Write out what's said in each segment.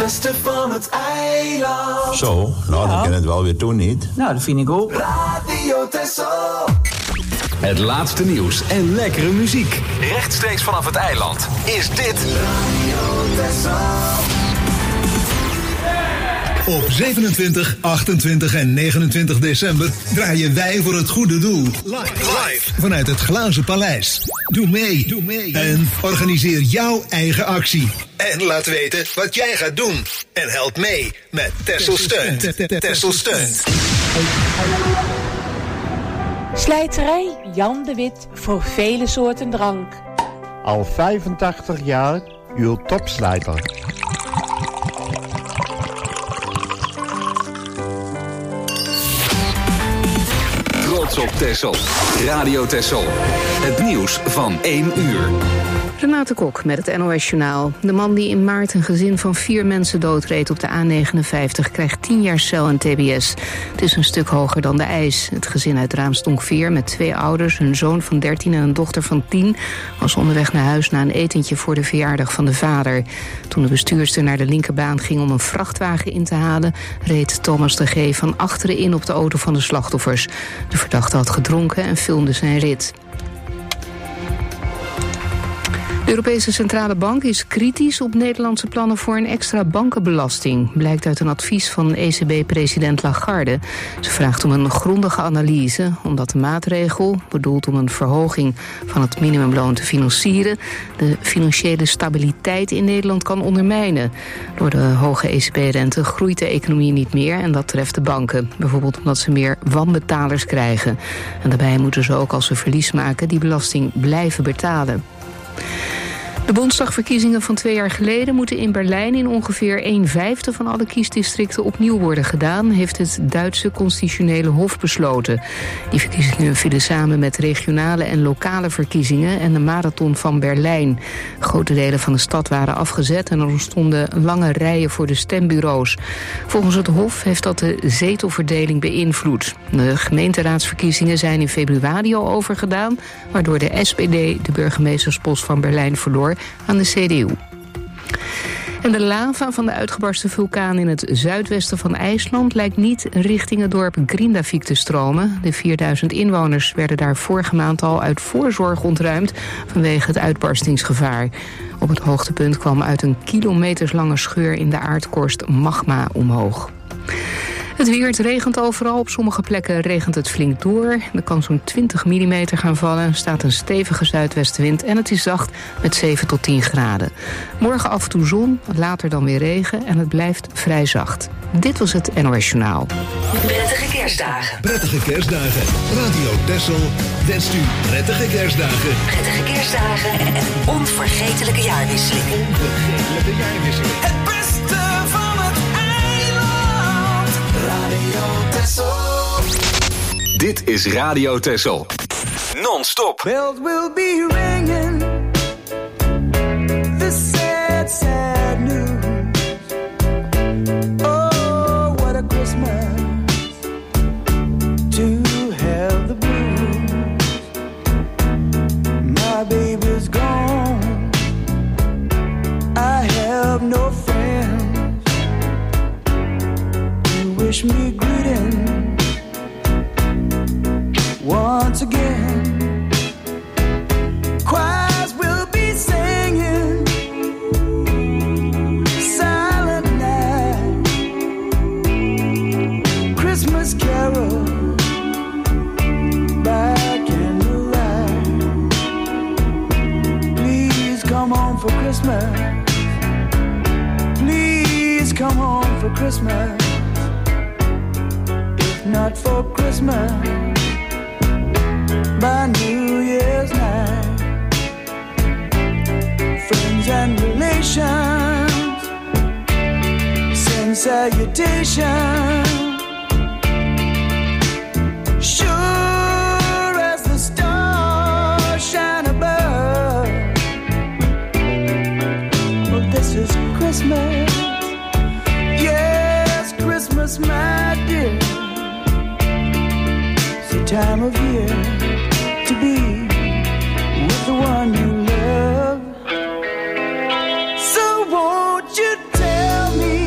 beste van het eiland. Zo, nou dan kan het wel weer doen, niet? Nou, dat vind ik ook. Radio Texel. Het laatste nieuws en lekkere muziek. Rechtstreeks vanaf het eiland is dit Radio Texel. Op 27, 28 en 29 december draaien wij voor het goede doel. Live. Vanuit het Glazen Paleis. Doe mee. En organiseer jouw eigen actie. En laat weten wat jij gaat doen. En help mee met Texel Steunt. Texel Steunt. Slijterij Jan de Wit voor vele soorten drank. Al 85 jaar uw topslijter. Trots op Texel. Radio Texel. Het nieuws van 1 uur. Renate Kok met het NOS-journaal. De man die in maart een gezin van 4 mensen doodreed op de A59... krijgt 10 jaar cel en tbs. Het is een stuk hoger dan de eis. Het gezin uit Raamsdonk-Veer met 2 ouders, een zoon van 13 en een dochter van 10... was onderweg naar huis na een etentje voor de verjaardag van de vader. Toen de bestuurster naar de linkerbaan ging om een vrachtwagen in te halen... reed Thomas de G. van achteren in op de auto van de slachtoffers. De verdachte had gedronken en filmde zijn rit. De Europese Centrale Bank is kritisch op Nederlandse plannen voor een extra bankenbelasting. Blijkt uit een advies van ECB-president Lagarde. Ze vraagt om een grondige analyse, omdat de maatregel, bedoeld om een verhoging van het minimumloon te financieren, de financiële stabiliteit in Nederland kan ondermijnen. Door de hoge ECB-rente groeit de economie niet meer en dat treft de banken. Bijvoorbeeld omdat ze meer wanbetalers krijgen. En daarbij moeten ze ook als ze verlies maken die belasting blijven betalen. De Bondsdagverkiezingen van 2 jaar geleden moeten in Berlijn in ongeveer 1/5 van alle kiesdistricten opnieuw worden gedaan, heeft het Duitse Constitutionele Hof besloten. Die verkiezingen vielen samen met regionale en lokale verkiezingen en de marathon van Berlijn. Grote delen van de stad waren afgezet en er ontstonden lange rijen voor de stembureaus. Volgens het Hof heeft dat de zetelverdeling beïnvloed. De gemeenteraadsverkiezingen zijn in februari al overgedaan, waardoor de SPD de burgemeesterspost van Berlijn verloor aan de CDU. En de lava van de uitgebarsten vulkaan in het zuidwesten van IJsland lijkt niet richting het dorp Grindavik te stromen. De 4000 inwoners werden daar vorige maand al uit voorzorg ontruimd vanwege het uitbarstingsgevaar. Op het hoogtepunt kwam uit een kilometerslange scheur in de aardkorst magma omhoog. Het weer, het regent overal. Op sommige plekken regent het flink door. Er kan zo'n 20 mm gaan vallen. Er staat een stevige zuidwestenwind en het is zacht met 7 tot 10 graden. Morgen af en toe zon, later dan weer regen en het blijft vrij zacht. Dit was het NOS Journaal. Prettige kerstdagen. Prettige kerstdagen. Radio Texel wenst u prettige kerstdagen. Prettige kerstdagen en een onvergetelijke jaarwisseling. Het beste van het eiland. Radio Texel. Dit is Radio Texel. Non-stop. Bells will be ringing. The sad, sad news. Oh, what a Christmas to have the blues. My baby's gone. I have no friends to wish me greetings once again. Choirs will be singing Silent Night, Christmas carol by candlelight. Please come home for Christmas. Please come home for Christmas. If not for Christmas, by New Year's night, friends and relations send salutations. Sure as the stars shine above, well, this is Christmas. Yes, Christmas, my dear. It's the time of year to be with the one you love. So won't you tell me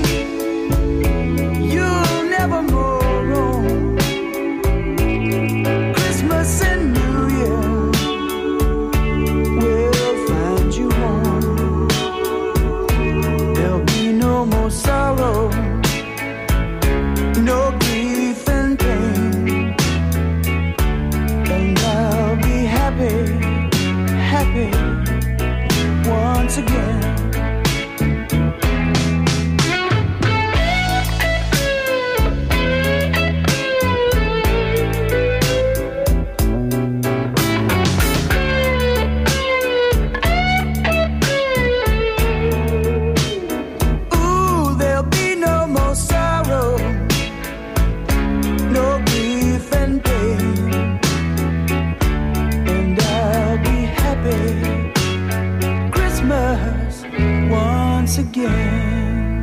once again.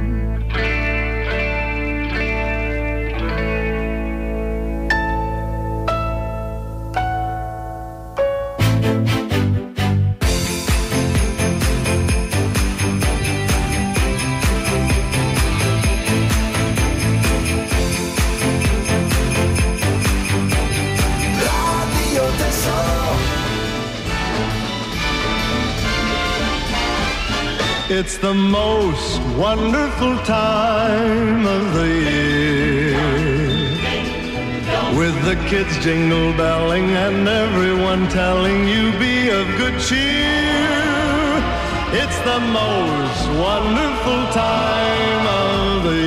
It's the most wonderful time of the year, with the kids jingle belling and everyone telling you be of good cheer. It's the most wonderful time of the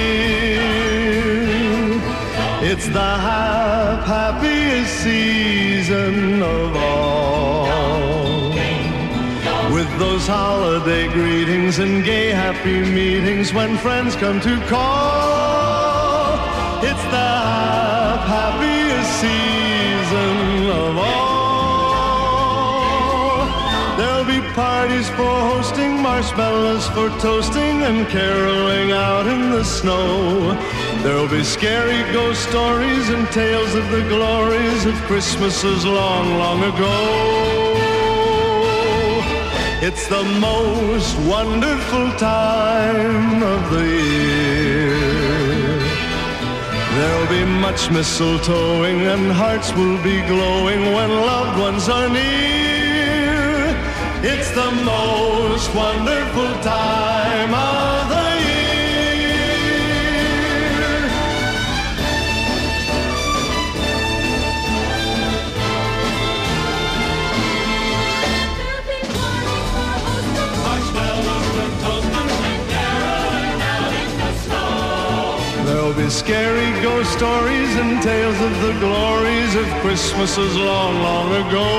year. It's the happiest season of all, with those holiday greetings and gay happy meetings when friends come to call. It's the happiest season of all. There'll be parties for hosting, marshmallows for toasting, and caroling out in the snow. There'll be scary ghost stories and tales of the glories of Christmases long, long ago. It's the most wonderful time of the year. There'll be much mistletoeing and hearts will be glowing when loved ones are near. It's the most wonderful time of the year. There'll be scary ghost stories and tales of the glories of Christmases long, long ago.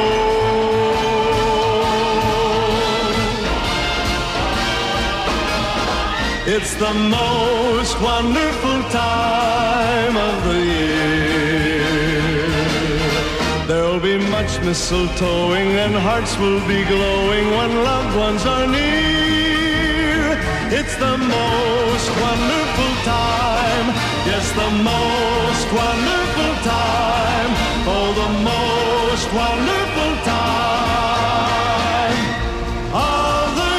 It's the most wonderful time of the year. There'll be much mistletoeing and hearts will be glowing when loved ones are near. It's the most wonderful time, yes, the most wonderful time, oh, the most wonderful time of the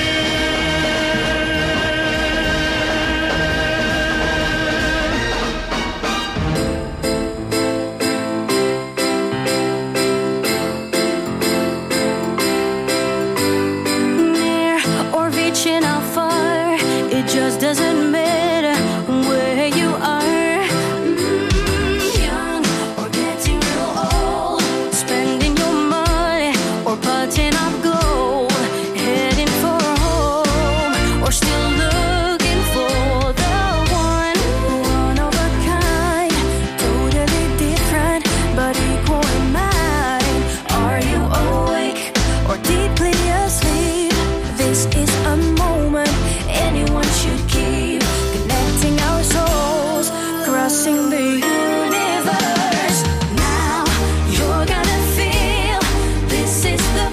Near or reaching out far, it just doesn't matter where you are. Young or getting real old, spending your money or putting up gold, heading for home or still looking for the one of a kind, totally different but equal in mind. Are you awake or deeply asleep? This is a moment anyone should keep, connecting our souls, crossing the universe. Now you're gonna feel this is the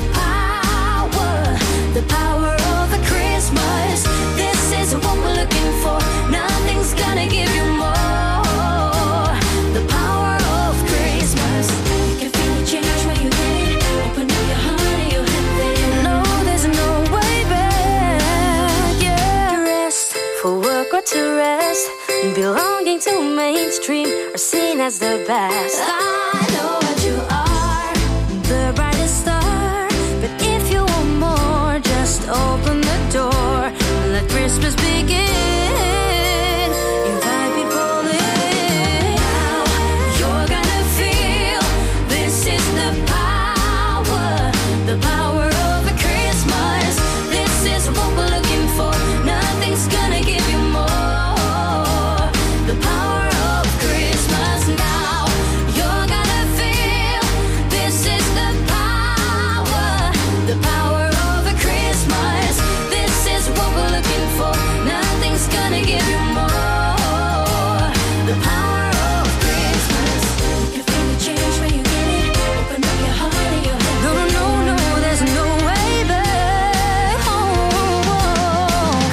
power of a Christmas. This is what we're looking for. Nothing's gonna give you more. The power of Christmas. You can feel the change when you get it. Open up your heart and you have it. No, there's no way back. Yeah, rest for work or to rest, belonging to mainstream or seen as the best. I know what you are, the brightest star, but if you want more, just open the door. Let Christmas begin. Invite people in. Now you're gonna feel this is the power of a Christmas. This is what we're looking for. Nothing's gonna give you more. The power of Christmas. Now you're gonna feel this is the power of a Christmas. This is what we're looking for. Nothing's gonna give you more. The power of Christmas. You can feel the change when you get it. Open up your heart and your head. No, there's no way back. Oh,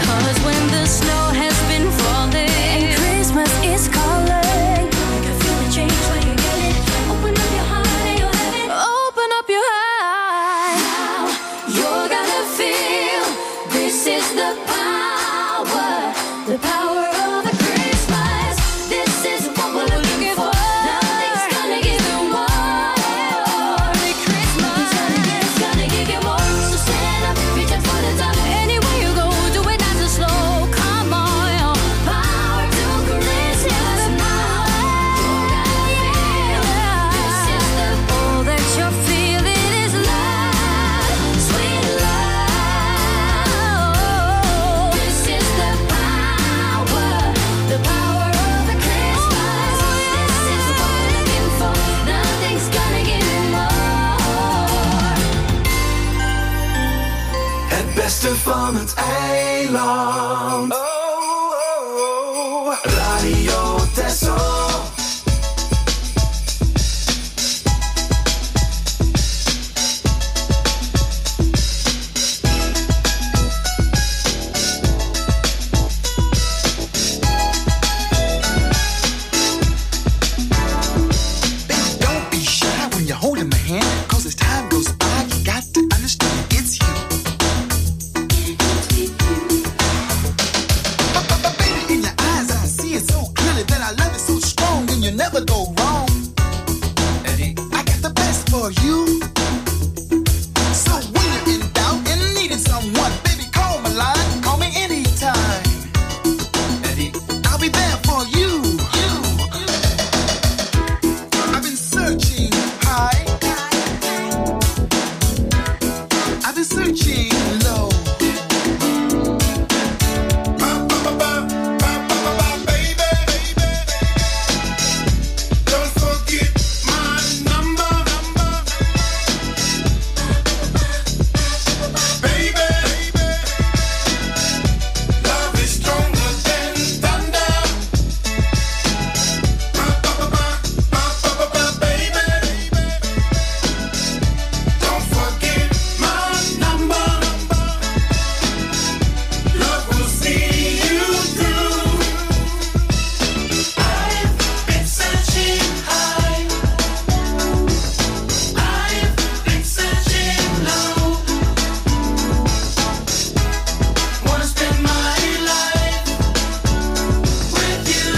The power of a Christmas. This is what we're looking for. Nothing's gonna give you more. Christmas is gonna give you more. So stand up, reach out for the top. Anywhere you go, do it nice and slow. Come on, power to Christmas. This is the all that you're feeling is love, sweet love. This is the power of a Christmas. This is what we're looking for. Nothing's gonna give you more. Het beste van het eiland. Radio Texel. Don't be shy when you're holding my hand, 'cause as time goes by, you got to understand it's you. But baby, in your eyes, I see it so clearly that I love it so strong, and you never go wrong. I got the best for you. So when you're in doubt and needing someone, baby, call my line, call me anytime. I'll be there for you. I've been searching high. I've been searching low. Baby, don't forget my number. Baby, love is stronger than thunder. Baby, don't forget my number. Love will see you through. I've been searching high. I've been searching low. Wanna spend my life with you.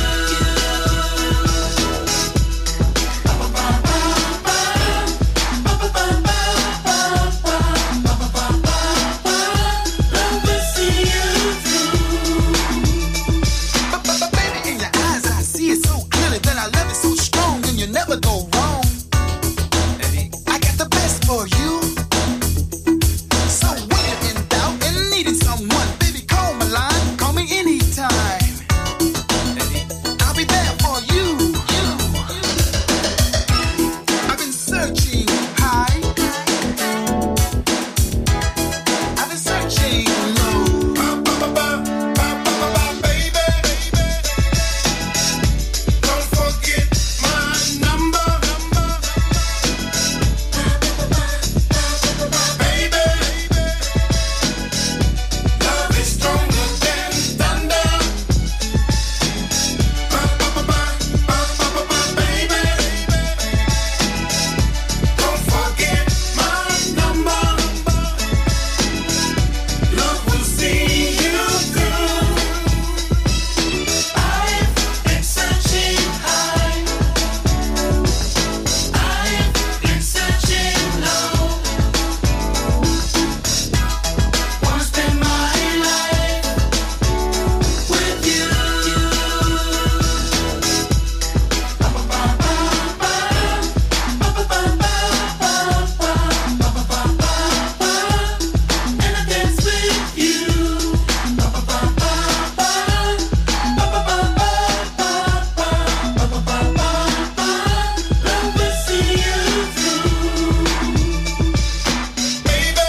Love will see you through. But baby, in your eyes, I see it so clearly that I love it so strong, and you never go wrong. I got the best for you. So when you're in doubt and needing someone, baby, call my line, call me anytime. I'll be there for you. I've been searching high. I've been searching low. Baby, don't forget my number. Baby, love is stronger than thunder. Baby, don't forget my number. Love will see you through. I've been searching high. I've been searching low. Wanna spend my life with you. And I dance with you. Love will see you through. Baby,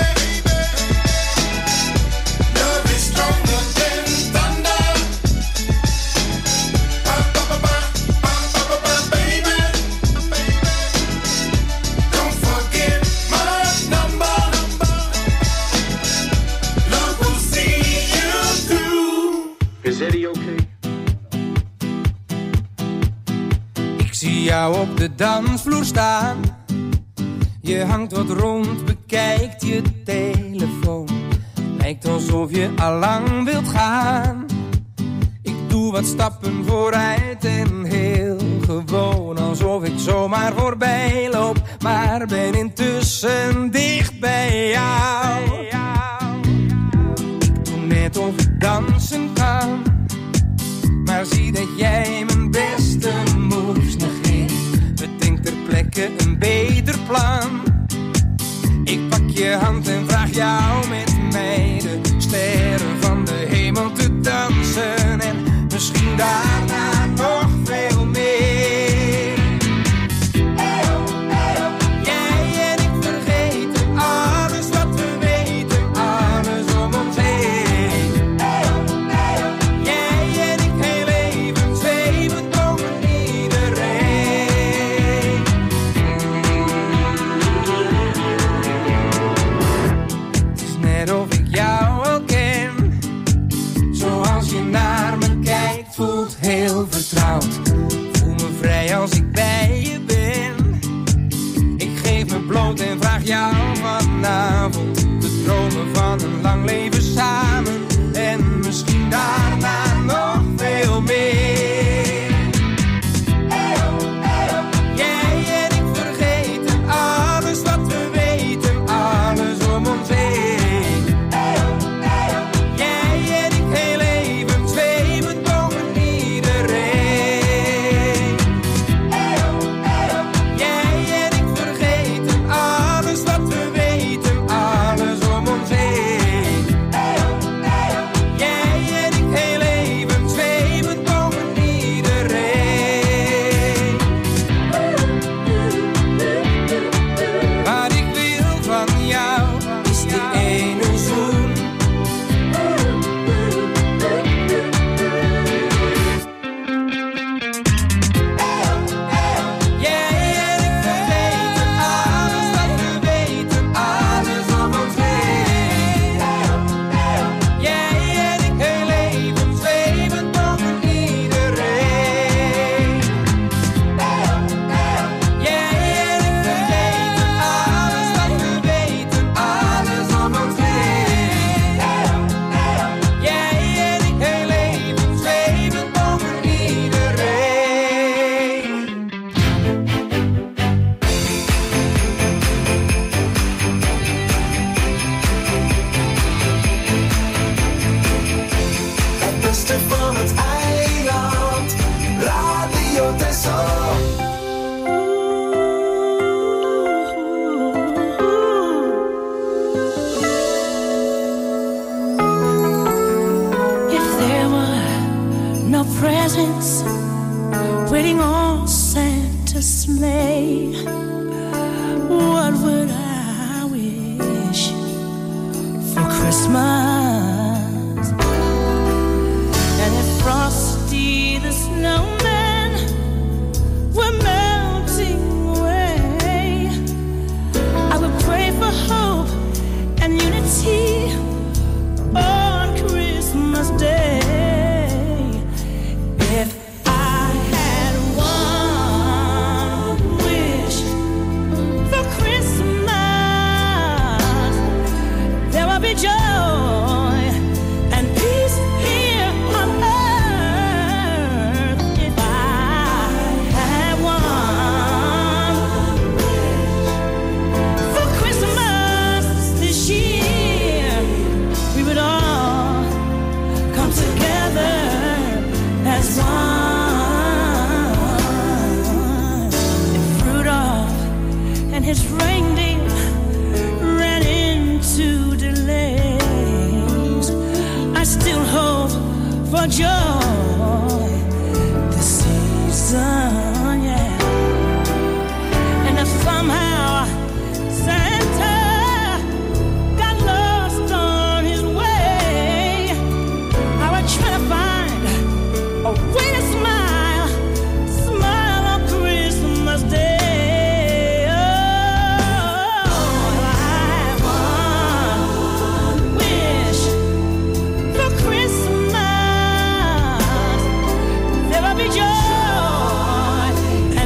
love is stronger than thunder. Baby, don't forget my number. Love will see you through. Is Eddie okay? Ik zie jou op de dansvloer staan. Je hangt wat rond, bekijkt je telefoon. lijkt alsof je allang wilt gaan. Ik doe wat stappen vooruit en heel gewoon, alsof ik zomaar voorbij loop, maar ben intussen dicht bij jou. Ik doe net of ik dansen kan, maar zie dat jij mijn beste moves negeert. Bedenk ter plekke een beter plan. Ik pak je hand en vraag jou met mij de sterren van de hemel te dansen. En misschien daarna nog veel meer. Jij en ik vergeten alles wat we weten, alles om ons heen. Jij en ik heel even zweven boven iedereen. Het is net of ik jou al ken, zoals je naar me kijkt, voelt heel vertrouwd. Voel me vrij als ik bij je ben. Ik geef me bloot en vraag jou vanavond te dromen van een lang leven samen. En misschien daarna nog veel meer. Jij en ik vergeten alles wat we weten, alles om ons heen. Jij en ik heel even zweven boven iedereen. Jij en ik vergeten alles wat we weten, alles om ons heen. Jij en ik heel even zweven boven iedereen. Wat ik wil van jou is die ene zoen. Jij en ik vergeten alles wat we weten, alles om ons heen. Jij en ik heel even zweven boven iedereen. Jij en ik vergeten alles wat we weten, alles om ons heen. Jij en ik heel even zweven boven iedereen. Het beste van het eiland, Radio Texel. If there were no presents waiting on Santa's sleigh, what would I wish for Christmas? And if Frosty the Snowman were melting away, I would pray for hope and unity on Christmas Day. If I had one wish for Christmas, there would be joy and peace here on earth. If I had one wish for Christmas this year, we would all come together as one. If Rudolph and his reindeer ran into delays, I still hope for joy this season, yeah. And if somehow Santa got lost on his way, I would try to find a way to smile, smile on Christmas Day. Oh, I have one wish for Christmas. There will be joy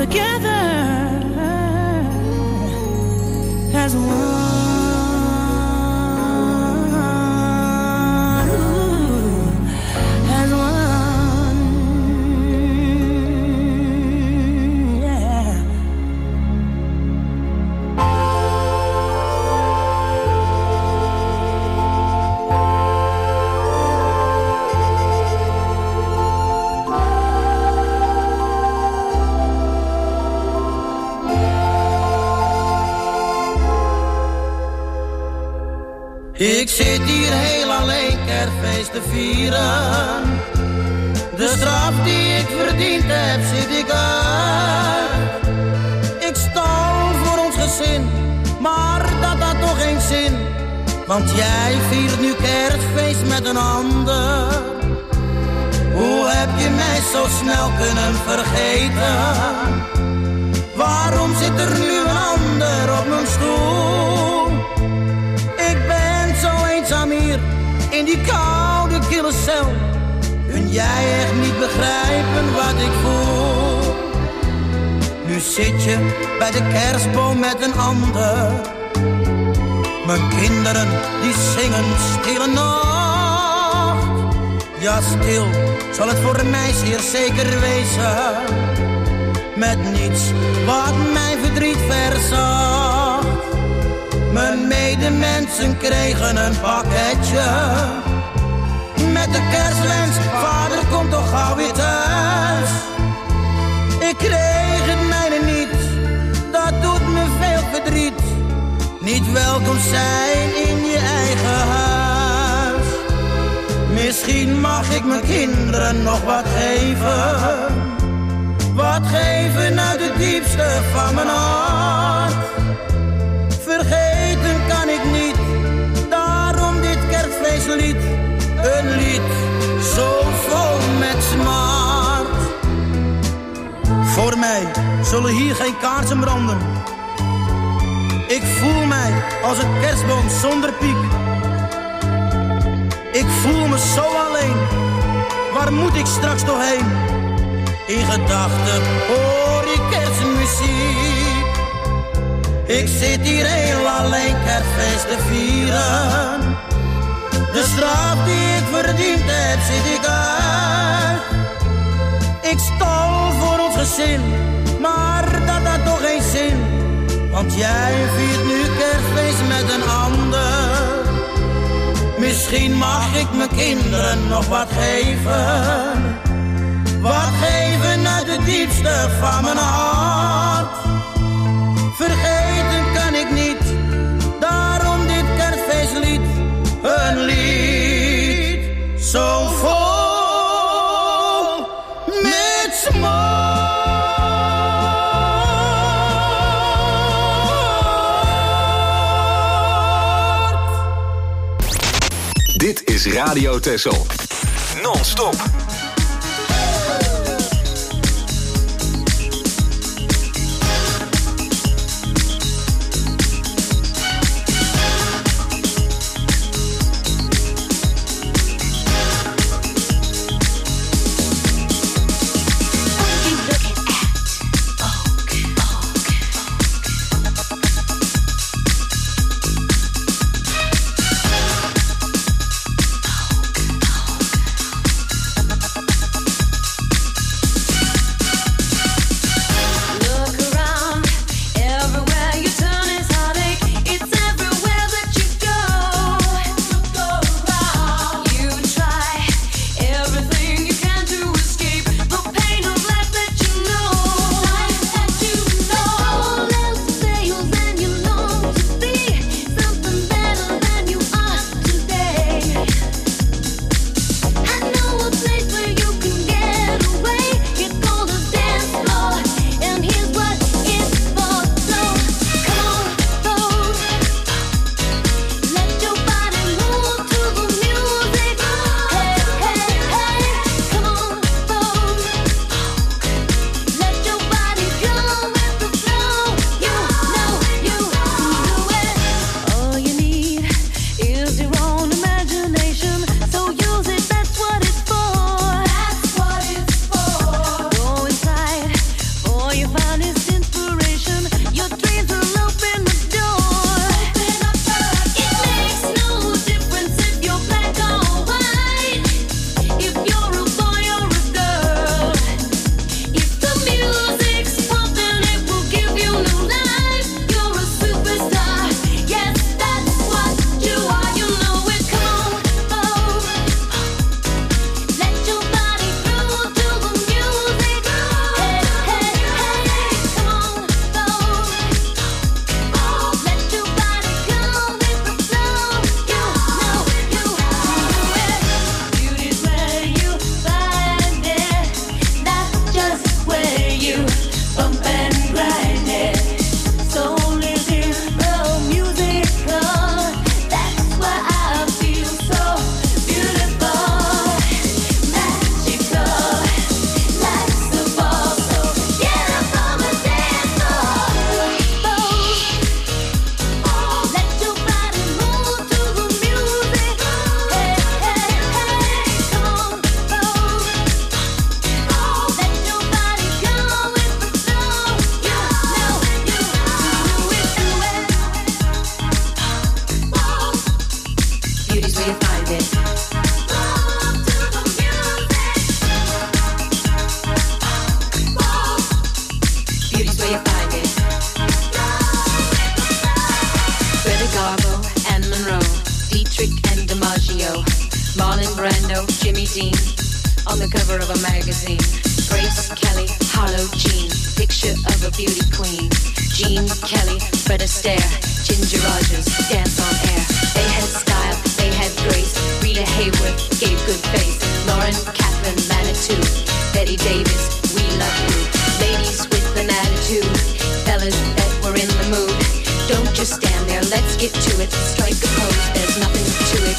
together as one. Ik zit hier heel alleen kerstfeest te vieren. De straf die ik verdiend heb, zit ik uit. Ik stal voor ons gezin, maar dat had toch geen zin. Want jij viert nu kerstfeest met een ander. Hoe heb je mij zo snel kunnen vergeten? Waarom zit er nu een ander op mijn stoel? Hier in die koude kille cel, kun jij echt niet begrijpen wat ik voel. Nu zit je bij de kerstboom met een ander. Mijn kinderen die zingen stille nacht. Ja, stil zal het voor mij zeer zeker wezen, met niets wat mijn verdriet verzacht. Mijn medemensen kregen een pakketje met de kerstwens, vader komt toch gauw weer thuis. Ik kreeg het mijne niet, dat doet me veel verdriet. Niet welkom zijn in je eigen huis. Misschien mag ik mijn kinderen nog wat geven. Wat geven uit het diepste van mijn hart. Vergeten kan ik niet, daarom dit kerstfeestlied. Een lied zo vol met smart. Voor mij zullen hier geen kaarsen branden. Ik voel mij als een kerstboom zonder piek. Ik voel me zo alleen, waar moet ik straks toch heen? In gedachten hoor ik kerstmuziek. Ik zit hier heel alleen kerstfeest te vieren. De straf die ik verdiend heb, zit ik uit. Ik stal voor ons gezin, maar dat had toch geen zin. Want jij viert nu kerstfeest met een ander. Misschien mag ik mijn kinderen nog wat geven. Wat geven uit het diepste van mijn hart. Vergeten kan ik niet, daarom dit kerstfeestlied. Een lied zo vol met smart. Dit is Radio Texel. Non-stop. Marlon Brando, Jimmy Dean, on the cover of a magazine. Grace Kelly, Harlow Jean, picture of a beauty queen. Jean Kelly, Fred Astaire, Ginger Rogers, dance on air. They had style, they had grace. Rita Hayworth gave good face. Lauren Kaplan, Manitou, Betty Davis, we love you. Ladies with an attitude, fellas that were in the mood. Don't just stand there, let's get to it. Strike a pose, there's nothing to it.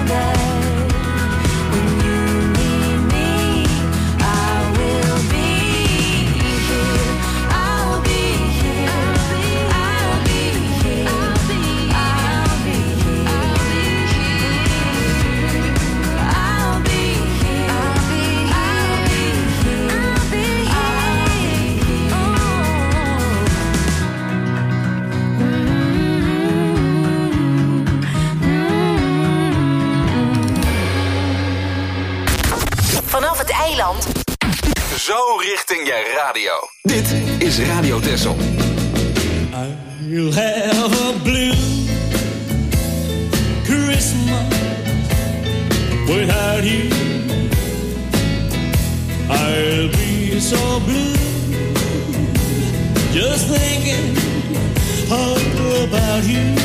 Be Vanaf het eiland. Zo richting je radio. Dit is Radio Texel. You'll have a blue Christmas without you. I'll be so blue just thinking about you.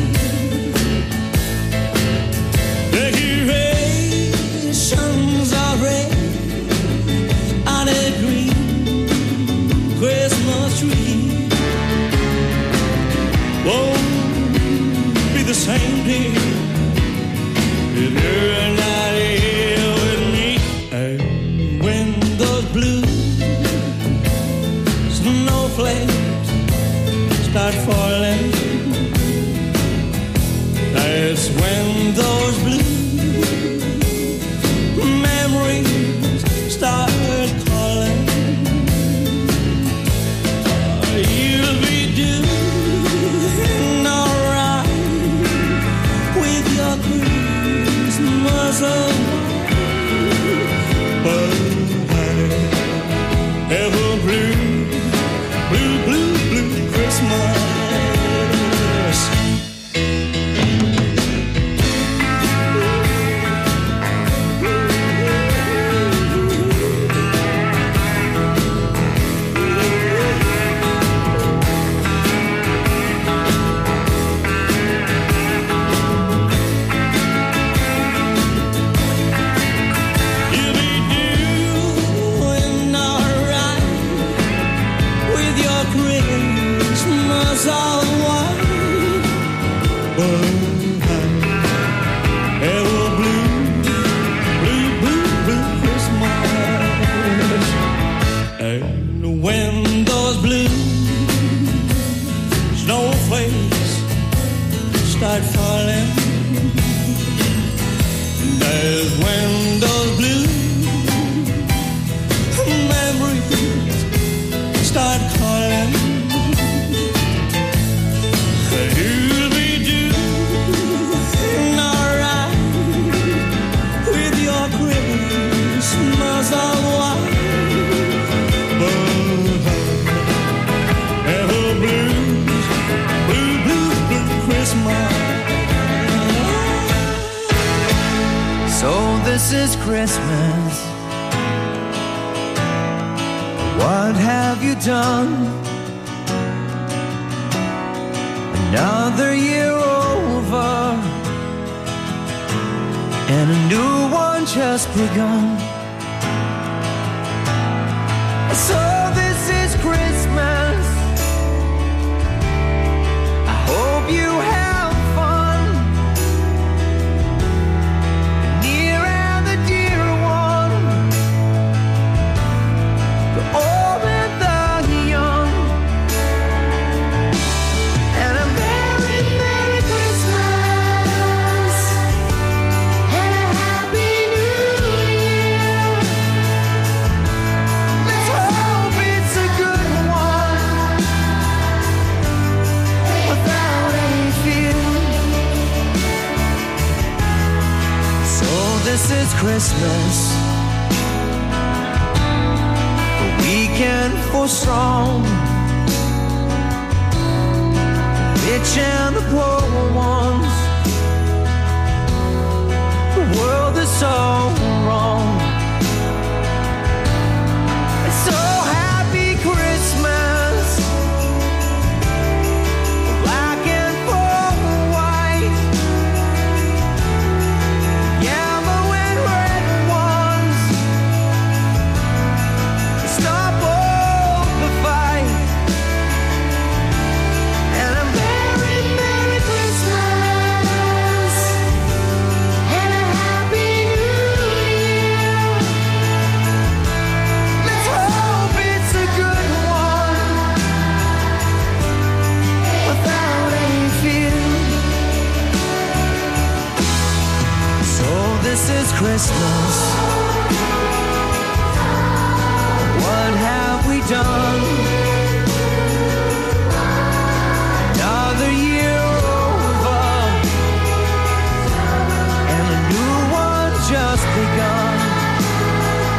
Decorations are red on a green Christmas tree. Won't be the same day if you're not here with me. And when those blue snowflakes start falling, that's when those blue memories start calling. You'll be doing alright with your Christmas away, but I have a blue, blue, blue, blue Christmas. Start falling. There's when those blue memories start calling. You'll be doing alright with your Christmas all white, but ever blues, blue, blue, blue Christmas. So this is Christmas. What have you done? Another year over, and a new one just begun. So this is Christmas. I hope you have this is Christmas, a weekend for strong, rich and the poor ones. The world is so wrong. It's so happy Christmas, black and white. Yeah. This is Christmas. What have we done? Another year over, and a new one just begun.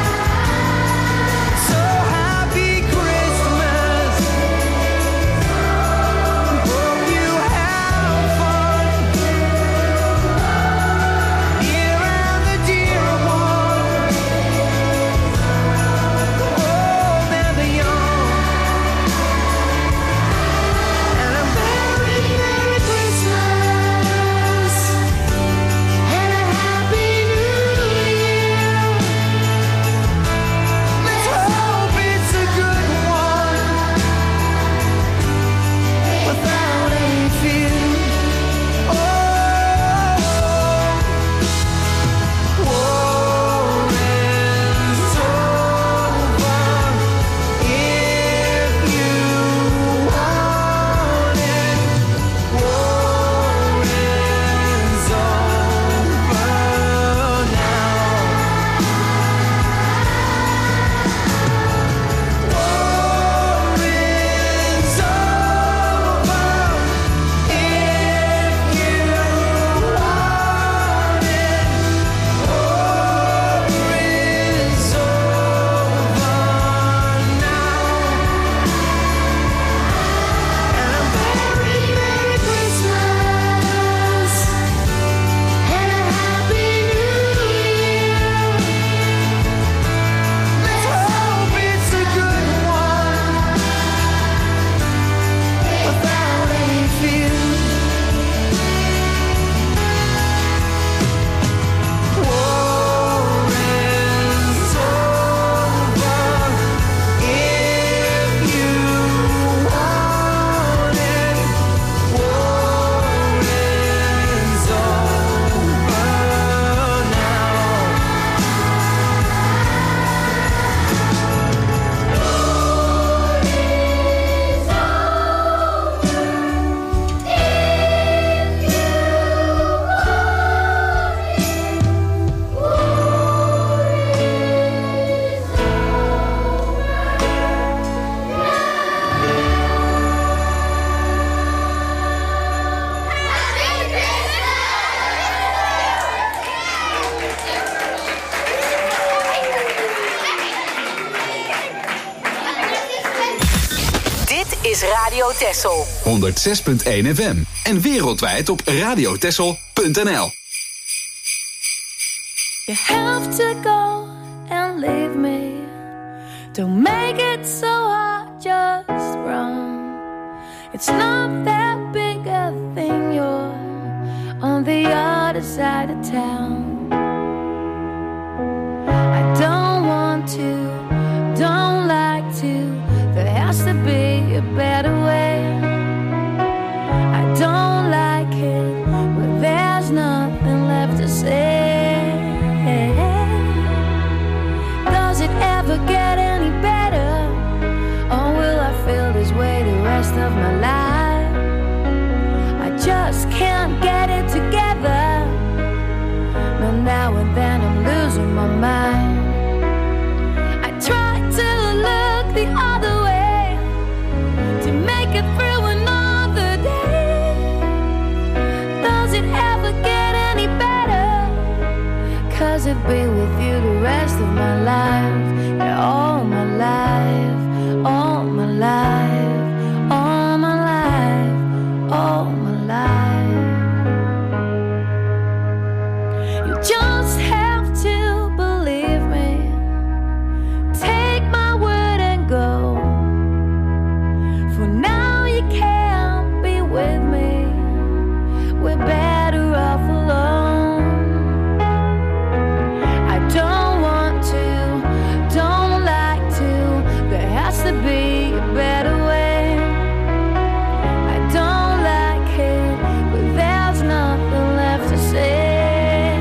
Radio Texel. 106.1 FM. En wereldwijd op radiotexel.nl. You have to go and leave me. Don't make it so hard, just run. It's not that big a thing, you're on the other side of town. I don't want to, don't like to, there has to be a better way. I don't like it, but there's nothing left to say. Does it ever get any better? Or will I feel this way the rest of my life? I just can't get it together. No, now and then I'm losing my mind. I try to look the other way to make it through another day. Does it ever get any better? 'Cause I'd be with you the rest of my life. Yeah, all my life, all my life, all my life, all my life. You just have to believe me. Take my word and go. For now you can't be with me. We're better off alone. I don't want to, don't like to. There has to be a better way. I don't like it, but there's nothing left to say.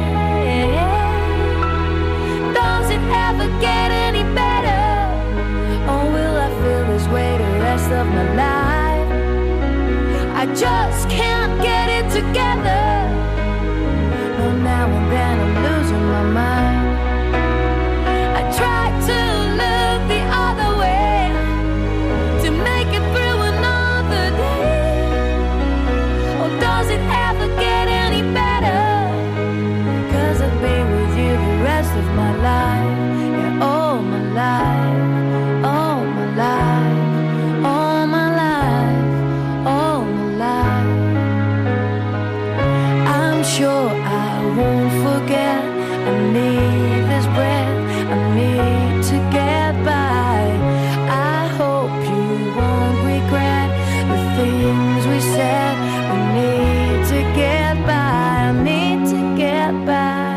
Does it ever get any better? Or will I feel this way the rest of my life? I just can't get it together. No, now and then I'm losing my mind. I try to look the other way to make it through another day. Or does it ever get any better? 'Cause I've been with you the rest of my life. Yeah, all my life, all my life, all my life, all my life. I'm sure I won't forget. I need this breath, I need to get by. I hope you won't regret the things we said. We need to get by, I need to get by.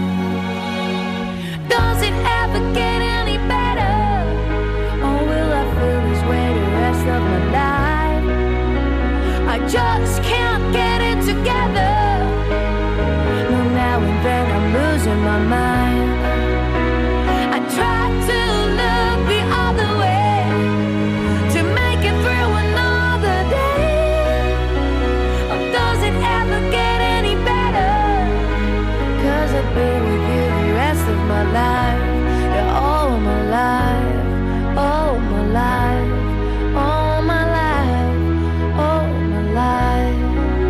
Does it ever get any better? Or will I feel this way the rest of my life? I just can't get it together. No, now and then I'm losing my mind. I try to look the other way to make it through another day. Or does it ever get any better? 'Cause I've been with you the rest of my life. Yeah, all my life, all my life, all my life, all my life.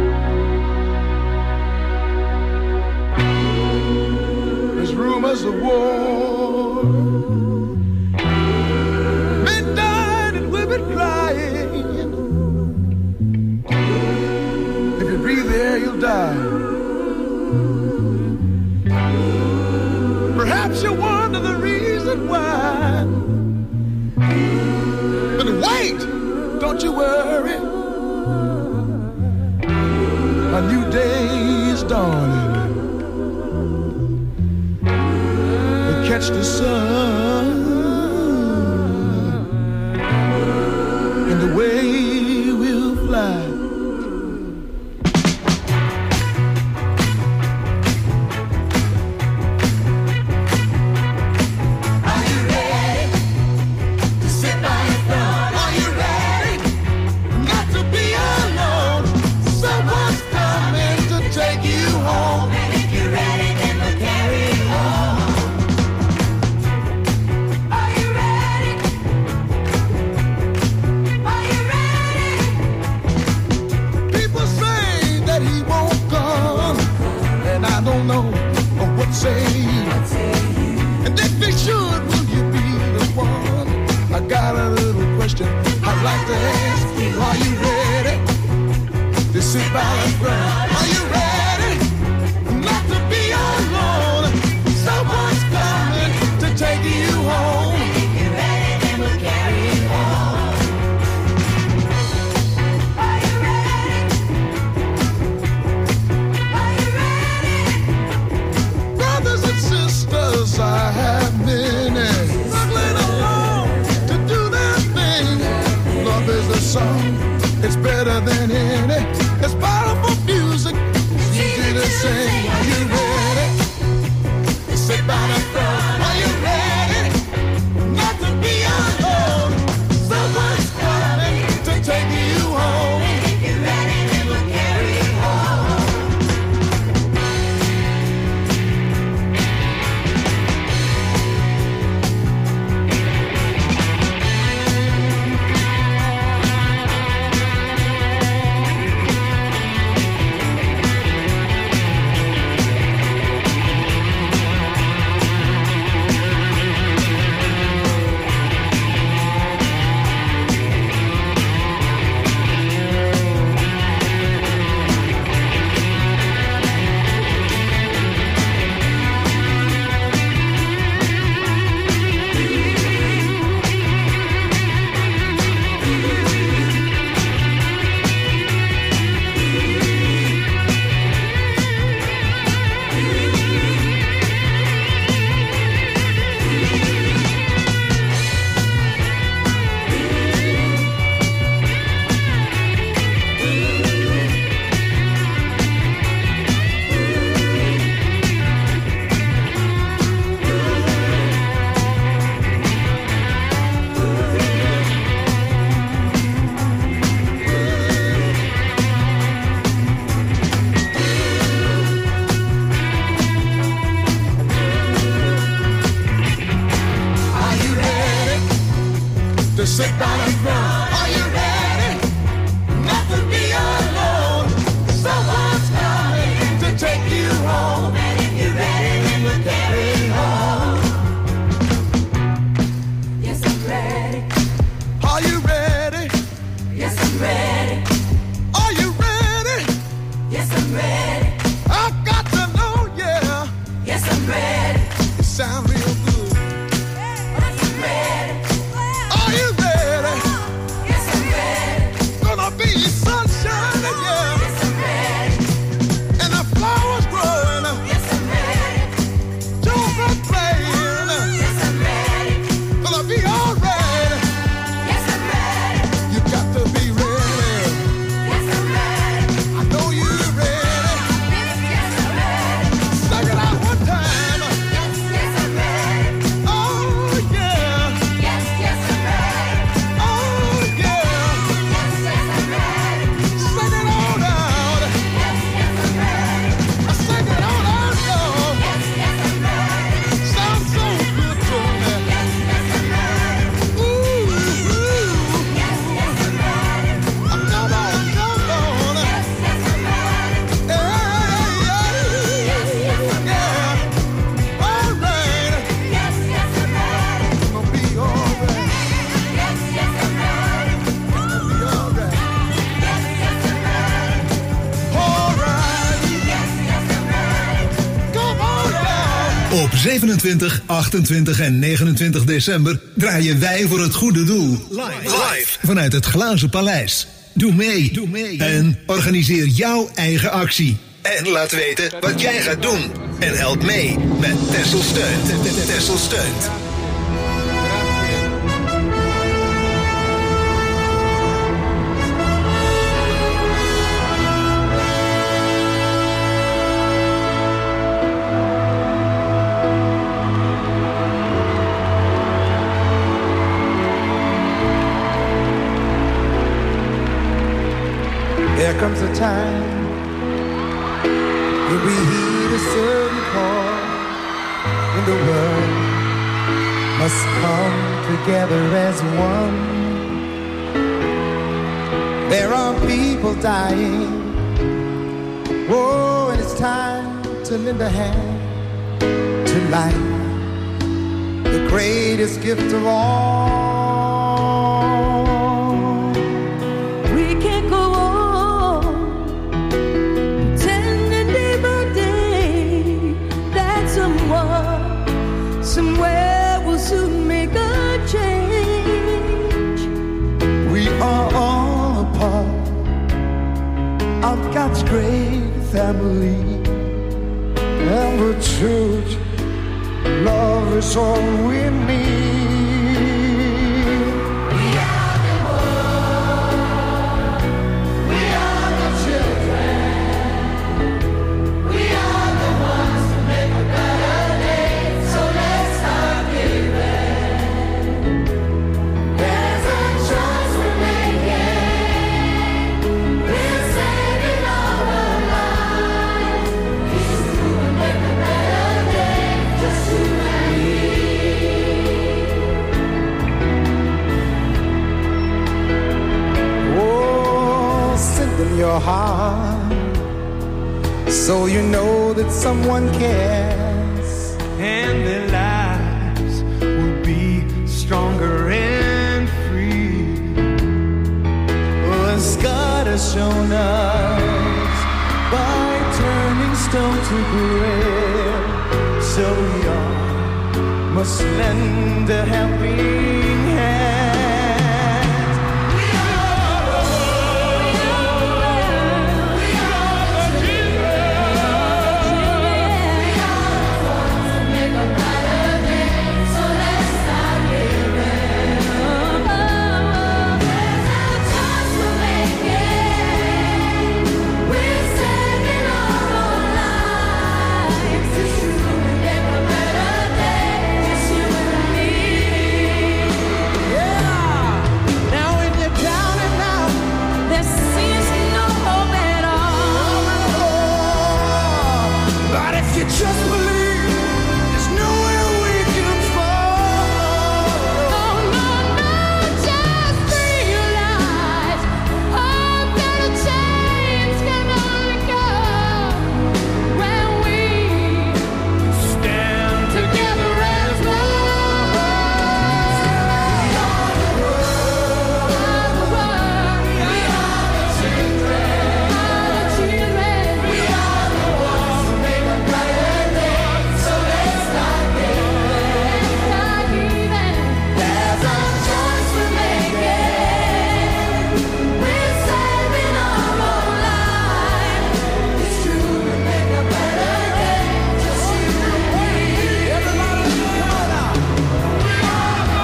There's rumors of war. Men died and women crying. If you breathe the air, you'll die. Perhaps you wonder the reason why. But wait, don't you worry. A new day is dawning. Catch the sun and away we'll fly. Are you ready to sit by your throne? Are you ready not to be alone? Someone's coming to take you home. And if you're ready, then we'll carry you home. balance ground. Are you ready not to be alone? Someone's coming to take you home. And if you're ready, then we'll carry you home. Are you ready? Are you ready? Brothers and sisters, I have many struggling alone to do their thing. Love is the song, it's better than any. It's powerful music, it's easy to sing. Are you ready? Sit by the throne. Are you ready not to be alone? Someone's coming to take you home. And if you're ready, then we'll carry you home. To sit down and grow. Are you ready not to be alone? Someone's coming to take you home. And if you're ready, then we'll carry you home. Yes, I'm ready. Are you ready? Yes, I'm ready. Are you ready? Yes, I'm ready. I've got to know, yeah. Yes, I'm ready. It sounds real good. Yes, I'm ready. Are you ready? Yes, I'm ready. Gonna be sunshine, yeah. Yes, I'm ready. And the flowers growing. Yes, I'm ready. Children playing. Yes, I'm ready. Gonna be alright. Yes, I'm ready. You got to be ready. Yes, I'm ready. I know you're ready. Yes, I'm ready. Sing it out one time. Yes, yes, I'm ready. Oh, yeah. Yes, yes, I'm ready. Oh, yeah. Yes, yes, I'm ready. Sing it all out. Yes, yes, I'm ready. Sing it all out, y'all. Yes, yes, I'm ready. Sounds so good to me. Yes, yes, I'm ready. Ooh, ooh. Yes, yes, I'm ready. Come on, come on. Yes, yes, I'm ready. Hey, yes, yes, I'm ready. All right. Yes, yes, I'm ready. Gonna be all right. Yes, yes, I'm ready. Gonna be all right. Yes, yes, I'm ready. All right. Yes, yes, I'm ready. Come on now. Op 27, 28 en 29 december draaien wij voor het goede doel. Live. Vanuit het Glazen Paleis. Doe mee. En organiseer jouw eigen actie. En laat weten wat jij gaat doen. En help mee met Texel Steunt. Texel Steunt. There comes a time when we heed a certain call, when the world must come together as one. There are people dying, oh, and it's time to lend a hand to life, the greatest gift of all. God's great family, and the church, love is all we need. We are the world, we are the children, we are the ones who make a better day, so let's start giving. There's a choice we're making, we're saving all our lives. It's true, we make a better day, just you and me. Oh, send them your heart, so you know that someone cares, and their lives will be stronger and free. Oh, as God has shown us by turning stone to bread, so we all must lend a helping hand. We are the world, we are the children, we are the ones who make a better day, so let's start giving. There's a choice we're making, we're saving all our lives. It's true, we make a better day, just you and me. Yeah. Now when you're down and out, there seems no hope at all. But if you just believe, there's nowhere we can fall. Oh no, no, just realize, oh, that a change can only come when we Stand together as one. We are the world, we are the children, we are the ones who make a better day, so let's start giving. There's a choice we're making, we're saving our own lives. It's true, we make a better day, just you and me. Everybody, come on now. We are the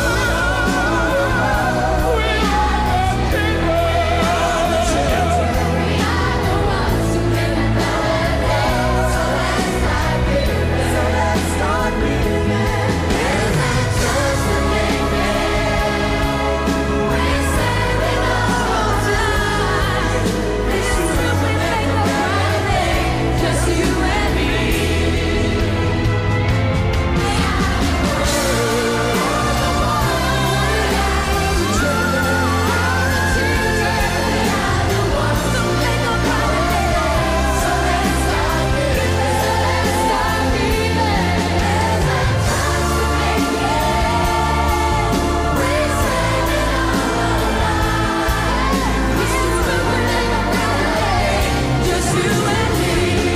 world, we are the children, we are the ones who make a better day, so let's start giving. So let's start giving. There's a choice we're making, we're saving our own lives. It's true, we make a better day, just you and me. Just you and me.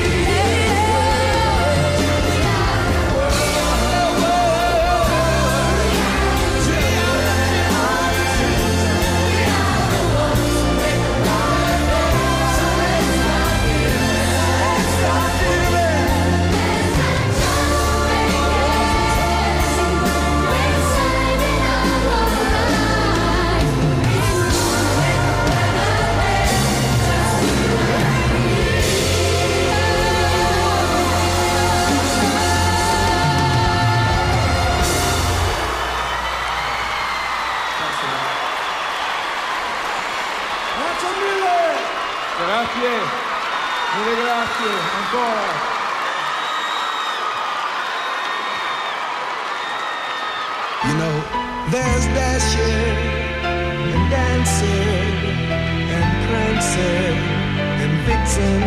Grazie, mille grazie, ancora. You know, there's Dasher and Dancer and Prancer and Vixen,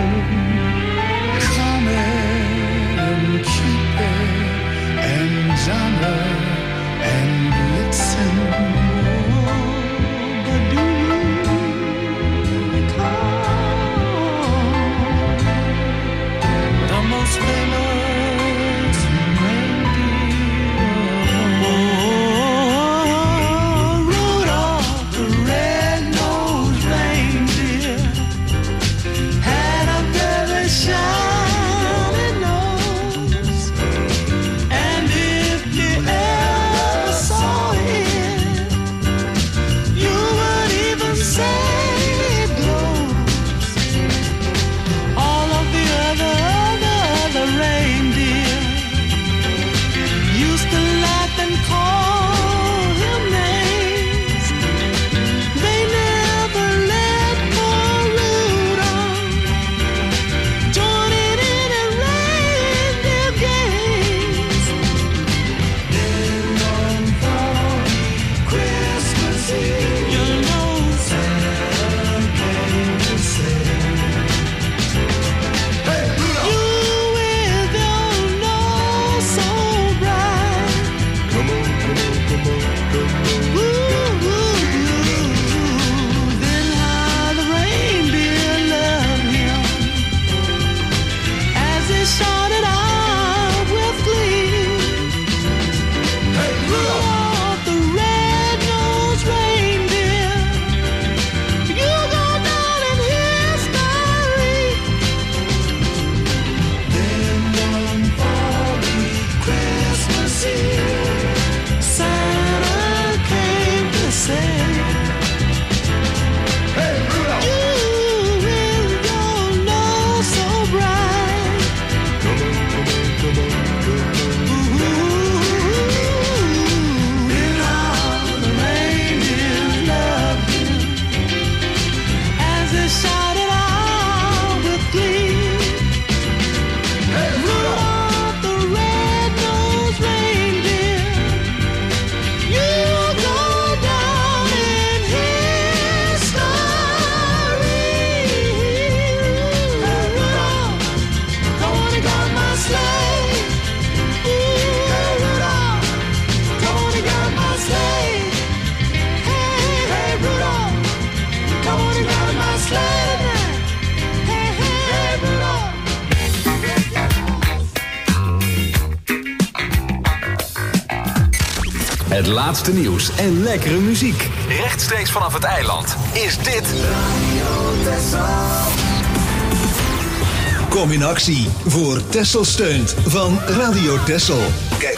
Comet and Cupid and Donner and Blitzen. But do you recall the most famous reindeer? Rudolph the red-nosed reindeer Het laatste nieuws en lekkere muziek. Rechtstreeks vanaf het eiland is dit Radio Texel. Kom in actie voor Texel steunt van Radio Texel. Kijk